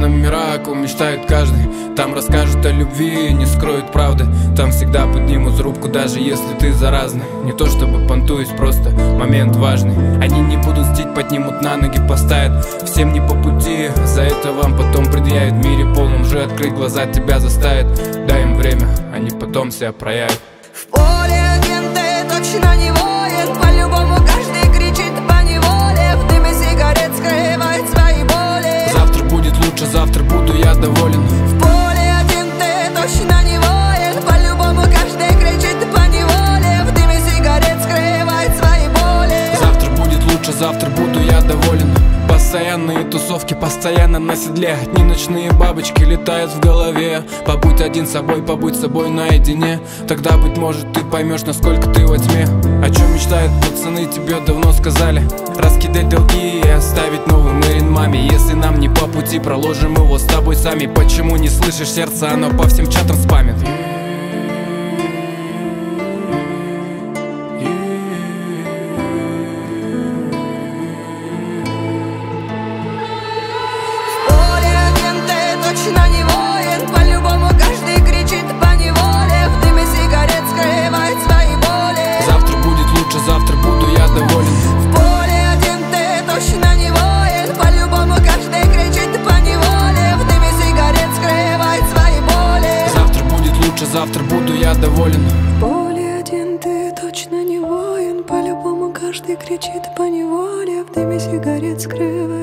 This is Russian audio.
черном мира, о ком мечтает каждый. Там расскажут о любви и не скроют правды. Там всегда поднимут трубку, даже если ты заразный. Не то чтобы понтуюсь, просто момент важный. Они не будут мстить, поднимут на ноги, поставят. Всем не по пути, за это вам потом предъявят. В мире полном же открыть глаза тебя заставят. Дай им время, они потом себя проявят. В поле один ты точно не воин. По-любому каждый кричит по неволе. В дыме сигарет скрывает свои боли. Завтра будет лучше, завтра буду я доволен. В поле один ты точно не воин. По-любому каждый кричит по неволе. В дыме сигарет скрывает свои боли. Завтра будет лучше, завтра буду я доволен. Постоянные тусовки, постоянно на седле. Одни ночные бабочки летают в голове. Побудь один собой, побудь с собой наедине. Тогда, быть может, ты поймешь, насколько ты во тьме. О чем мечтают пацаны, тебе давно сказали. Раскидать долги и оставить новый Мэрин маме. Если нам не по пути, проложим его с тобой сами. Почему не слышишь сердце, оно по всем чатам спамит. Точно не воин, по-любому каждый кричит по неволе. В дыме сигарет скрывает свои боли. Завтра будет лучше, завтра буду я доволен. В поле один ты точно не воин. По-любому каждый кричит по неволе. В дыме сигарет скрывает свои боли. Завтра будет лучше, завтра буду я доволен. В поле один ты точно не воин. По-любому каждый кричит по неволе. В дыме сигарет скрывает